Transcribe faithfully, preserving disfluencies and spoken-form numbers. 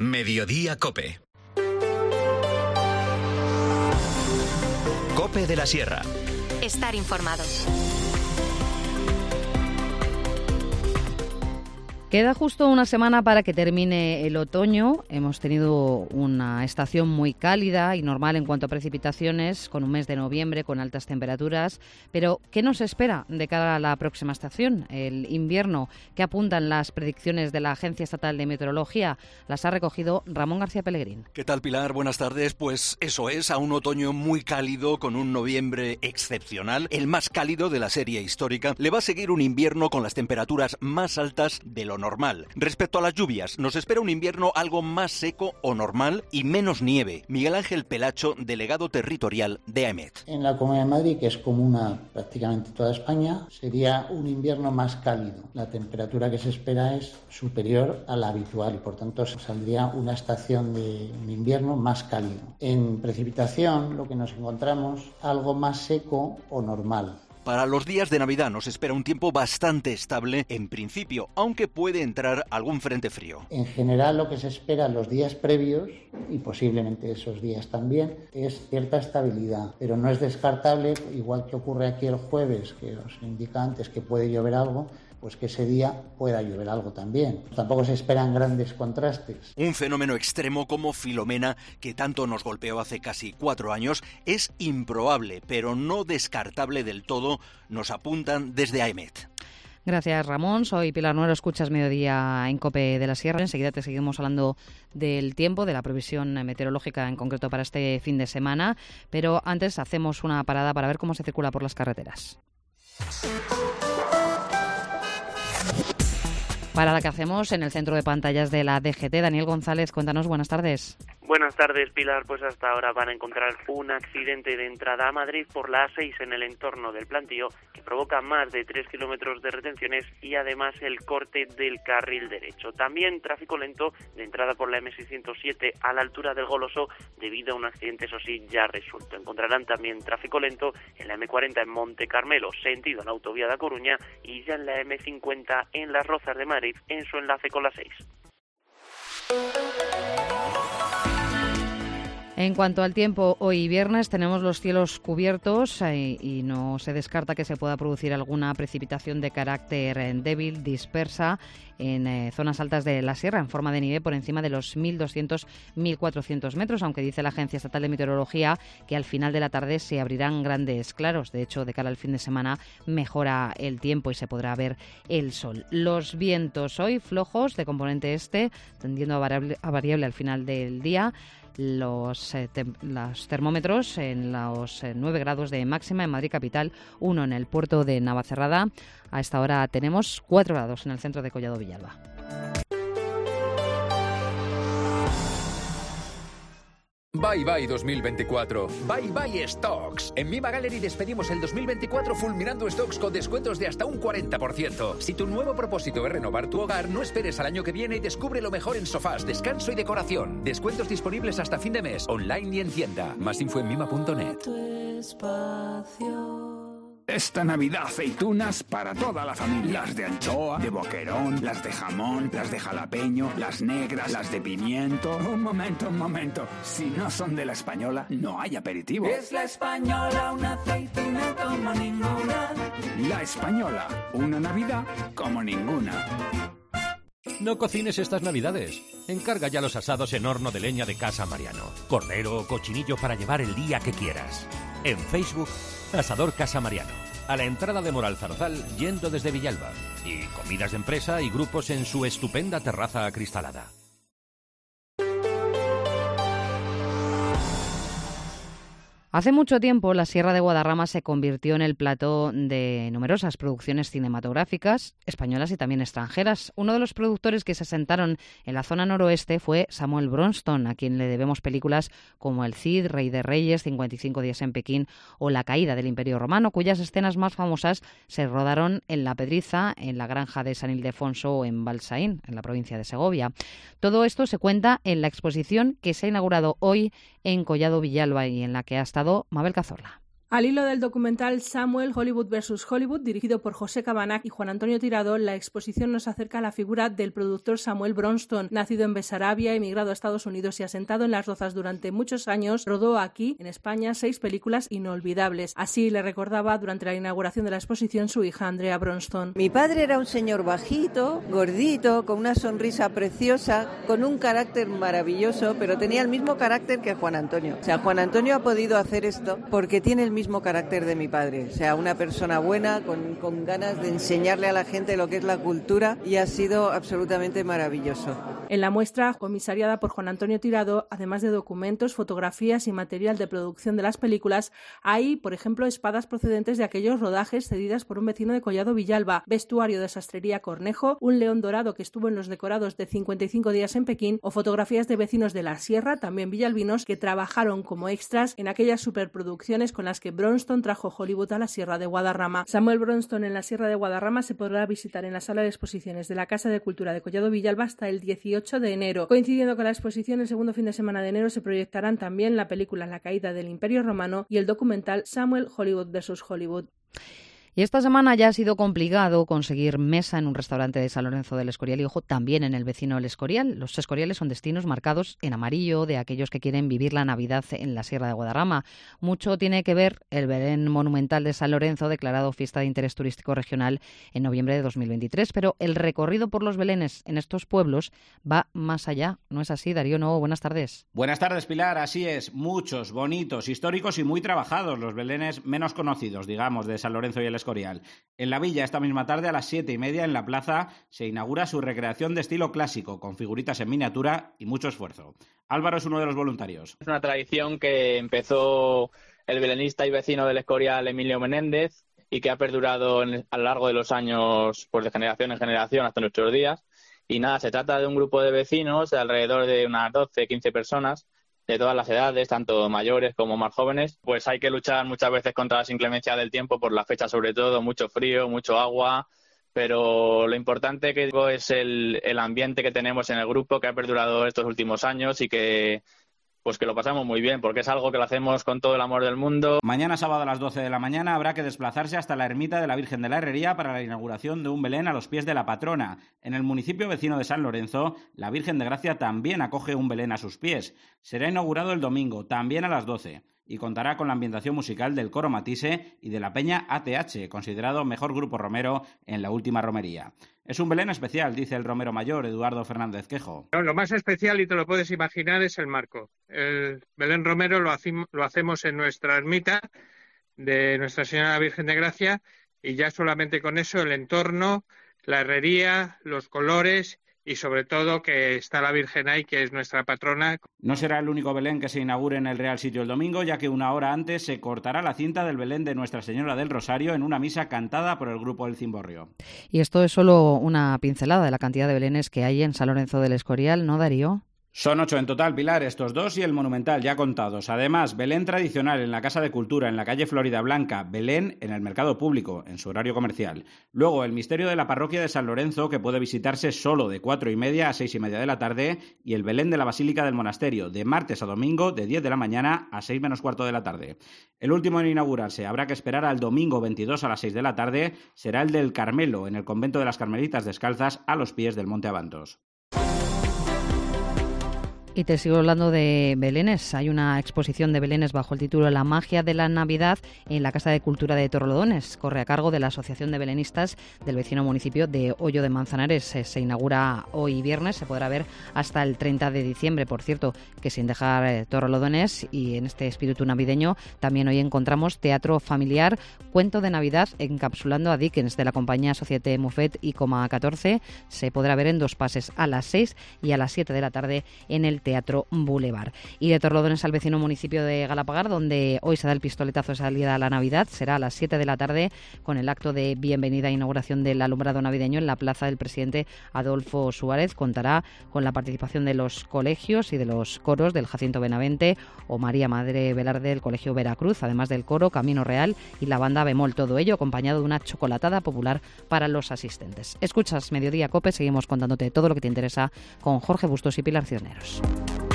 Mediodía Cope. Cope de la Sierra. Estar informado. Queda justo una semana para que termine el otoño. Hemos tenido una estación muy cálida y normal en cuanto a precipitaciones, con un mes de noviembre con altas temperaturas. Pero, ¿qué nos espera de cara a la próxima estación? El invierno, que apuntan las predicciones de la Agencia Estatal de Meteorología. Las ha recogido Ramón García Pellegrín. ¿Qué tal, Pilar? Buenas tardes. Pues eso es, a un otoño muy cálido, con un noviembre excepcional, el más cálido de la serie histórica. Le va a seguir un invierno con las temperaturas más altas de lo normal. Respecto a las lluvias, nos espera un invierno algo más seco o normal y menos nieve. Miguel Ángel Pelacho, delegado territorial de AEMET. En la Comunidad de Madrid, que es común a prácticamente toda España, sería un invierno más cálido. La temperatura que se espera es superior a la habitual y por tanto saldría una estación de un invierno más cálido. En precipitación, lo que nos encontramos, algo más seco o normal. Para los días de Navidad nos espera un tiempo bastante estable en principio, aunque puede entrar algún frente frío. En general lo que se espera los días previos, y posiblemente esos días también, es cierta estabilidad, pero no es descartable, igual que ocurre aquí el jueves, que os indica antes que puede llover algo, pues que ese día pueda llover algo también. Tampoco se esperan grandes contrastes. Un fenómeno extremo como Filomena, que tanto nos golpeó hace casi cuatro años, es improbable, pero no descartable del todo, nos apuntan desde AEMET. Gracias, Ramón. Soy Pilar Nuero, escuchas Mediodía en Cope de la Sierra. Enseguida te seguimos hablando del tiempo, de la previsión meteorológica en concreto para este fin de semana, pero antes hacemos una parada para ver cómo se circula por las carreteras. Parada que hacemos en el centro de pantallas de la D G T. Daniel González, cuéntanos, buenas tardes. Buenas tardes, Pilar. Pues hasta ahora van a encontrar un accidente de entrada a Madrid por la A seis en el entorno del Plantío que provoca más de tres kilómetros de retenciones y además el corte del carril derecho. También tráfico lento de entrada por la eme seiscientos siete a la altura del Goloso debido a un accidente, eso sí, ya resuelto. Encontrarán también tráfico lento en la eme cuarenta en Monte Carmelo, sentido en la autovía de A Coruña, y ya en la eme cincuenta en Las Rozas de Madrid, en su enlace con la seis. En cuanto al tiempo, hoy viernes tenemos los cielos cubiertos eh, y no se descarta que se pueda producir alguna precipitación de carácter eh, débil, dispersa, en eh, zonas altas de la sierra, en forma de nieve por encima de los mil doscientos a mil cuatrocientos metros, aunque dice la Agencia Estatal de Meteorología que al final de la tarde se abrirán grandes claros. De hecho, de cara al fin de semana mejora el tiempo y se podrá ver el sol. Los vientos hoy flojos, de componente este, tendiendo a variable, a variable al final del día. Los, eh, te, los termómetros en los eh, nueve grados de máxima en Madrid capital, uno en el puerto de Navacerrada. A esta hora tenemos cuatro grados en el centro de Collado Villalba. Bye bye dos mil veinticuatro. Bye bye stocks. En Mima Gallery despedimos el dos mil veinticuatro fulminando stocks con descuentos de hasta un cuarenta por ciento. Si tu nuevo propósito es renovar tu hogar, no esperes al año que viene y descubre lo mejor en sofás, descanso y decoración. Descuentos disponibles hasta fin de mes, online y en tienda. Más info en mima punto net. Esta Navidad aceitunas para toda la familia. Las de anchoa, de boquerón, las de jamón, las de jalapeño, las negras, las de pimiento. Un momento, un momento. Si no son de La Española, no hay aperitivo. Es La Española, una aceituna como ninguna. La Española, una Navidad como ninguna. No cocines estas Navidades. Encarga ya los asados en horno de leña de Casa Mariano. Cordero o cochinillo para llevar el día que quieras. En Facebook, Asador Casa Mariano. A la entrada de Moral Zarzal, yendo desde Villalba. Y comidas de empresa y grupos en su estupenda terraza acristalada. Hace mucho tiempo, la Sierra de Guadarrama se convirtió en el plató de numerosas producciones cinematográficas, españolas y también extranjeras. Uno de los productores que se asentaron en la zona noroeste fue Samuel Bronston, a quien le debemos películas como El Cid, Rey de Reyes, cincuenta y cinco días en Pekín o La caída del Imperio Romano, cuyas escenas más famosas se rodaron en La Pedriza, en la granja de San Ildefonso o en Balsaín, en la provincia de Segovia. Todo esto se cuenta en la exposición que se ha inaugurado hoy en Collado Villalba y en la que ha estado Mabel Cazorla. Al hilo del documental Samuel, Hollywood versus Hollywood, dirigido por José Cabanac y Juan Antonio Tirado, la exposición nos acerca a la figura del productor Samuel Bronston. Nacido en Besarabia, emigrado a Estados Unidos y asentado en Las Rozas durante muchos años, rodó aquí, en España, seis películas inolvidables. Así le recordaba durante la inauguración de la exposición su hija Andrea Bronston. Mi padre era un señor bajito, gordito, con una sonrisa preciosa, con un carácter maravilloso, pero tenía el mismo carácter que Juan Antonio. O sea, Juan Antonio ha podido hacer esto porque tiene el mismo carácter de mi padre, o sea, una persona buena, con, con ganas de enseñarle a la gente lo que es la cultura, y ha sido absolutamente maravilloso. En la muestra, comisariada por Juan Antonio Tirado, además de documentos, fotografías y material de producción de las películas, hay, por ejemplo, espadas procedentes de aquellos rodajes cedidas por un vecino de Collado Villalba, vestuario de sastrería Cornejo, un león dorado que estuvo en los decorados de cincuenta y cinco días en Pekín, o fotografías de vecinos de la Sierra, también villalbinos, que trabajaron como extras en aquellas superproducciones con las que Bronston trajo Hollywood a la Sierra de Guadarrama. Samuel Bronston en la Sierra de Guadarrama se podrá visitar en la sala de exposiciones de la Casa de Cultura de Collado Villalba hasta el dieciocho de enero. Coincidiendo con la exposición, el segundo fin de semana de enero se proyectarán también la película La caída del Imperio Romano y el documental Samuel, Hollywood versus Hollywood. Y esta semana ya ha sido complicado conseguir mesa en un restaurante de San Lorenzo del Escorial y, ojo, también en el vecino El Escorial. Los Escoriales son destinos marcados en amarillo de aquellos que quieren vivir la Navidad en la Sierra de Guadarrama. Mucho tiene que ver el Belén monumental de San Lorenzo, declarado fiesta de interés turístico regional en noviembre de dos mil veintitrés, pero el recorrido por los belenes en estos pueblos va más allá. ¿No es así, Darío Novo? Buenas tardes. Buenas tardes, Pilar. Así es. Muchos, bonitos, históricos y muy trabajados los belenes menos conocidos, digamos, de San Lorenzo y El Escorial. En la villa, esta misma tarde a las siete y media en la plaza, se inaugura su recreación de estilo clásico, con figuritas en miniatura y mucho esfuerzo. Álvaro es uno de los voluntarios. Es una tradición que empezó el belenista y vecino del Escorial, Emilio Menéndez, y que ha perdurado en, a lo largo de los años, pues de generación en generación hasta nuestros días. Y nada, se trata de un grupo de vecinos de alrededor de unas doce, quince personas, de todas las edades, tanto mayores como más jóvenes. Pues hay que luchar muchas veces contra las inclemencias del tiempo, por la fecha sobre todo, mucho frío, mucho agua, pero lo importante que digo es el, el ambiente que tenemos en el grupo, que ha perdurado estos últimos años y que pues que lo pasamos muy bien, porque es algo que lo hacemos con todo el amor del mundo. Mañana sábado a las doce de la mañana habrá que desplazarse hasta la ermita de la Virgen de la Herrería para la inauguración de un Belén a los pies de la patrona. En el municipio vecino de San Lorenzo, la Virgen de Gracia también acoge un Belén a sus pies. Será inaugurado el domingo, también a las doce, y contará con la ambientación musical del Coro Matisse y de la Peña A T H, considerado mejor grupo romero en la última romería. Es un Belén especial, dice el romero mayor, Eduardo Fernández Quejo. Lo más especial, y te lo puedes imaginar, es el marco. El Belén romero lo, hacim- lo hacemos en nuestra ermita de Nuestra Señora Virgen de Gracia, y ya solamente con eso el entorno, la herrería, los colores y sobre todo que está la Virgen ahí, que es nuestra patrona. No será el único Belén que se inaugure en el Real Sitio el domingo, ya que una hora antes se cortará la cinta del Belén de Nuestra Señora del Rosario en una misa cantada por el grupo El Cimborrio. Y esto es solo una pincelada de la cantidad de belenes que hay en San Lorenzo del Escorial, ¿no, Darío? Son ocho en total, Pilar, estos dos y el monumental ya contados. Además, Belén tradicional en la Casa de Cultura, en la calle Florida Blanca, Belén en el mercado público, en su horario comercial. Luego, el misterio de la parroquia de San Lorenzo, que puede visitarse solo de cuatro y media a seis y media de la tarde, y el Belén de la Basílica del Monasterio, de martes a domingo, de diez de la mañana a seis menos cuarto de la tarde. El último en inaugurarse, habrá que esperar al domingo veintidós a las seis de la tarde, será el del Carmelo, en el convento de las Carmelitas Descalzas, a los pies del Monte Abantos. Y te sigo hablando de belenes. Hay una exposición de belenes bajo el título La magia de la Navidad en la Casa de Cultura de Torrelodones. Corre a cargo de la Asociación de Belenistas del vecino municipio de Hoyo de Manzanares. Se inaugura hoy viernes, se podrá ver hasta el treinta de diciembre. Por cierto, que sin dejar eh, Torrelodones y en este espíritu navideño, también hoy encontramos teatro familiar, cuento de Navidad encapsulando a Dickens de la compañía Societe Muffet y Coma catorce. Se podrá ver en dos pases, a las seis y a las siete de la tarde en el Teatro Boulevard. Y de Torrelodones al vecino municipio de Galapagar, donde hoy se da el pistoletazo de salida a la Navidad, será a las siete de la tarde con el acto de bienvenida e inauguración del alumbrado navideño en la plaza del presidente Adolfo Suárez. Contará con la participación de los colegios y de los coros del Jacinto Benavente o María Madre Velarde del Colegio Veracruz, además del coro Camino Real y la banda Bemol. Todo ello acompañado de una chocolatada popular para los asistentes. Escuchas Mediodía Cope, seguimos contándote todo lo que te interesa con Jorge Bustos y Pilar Cisneros.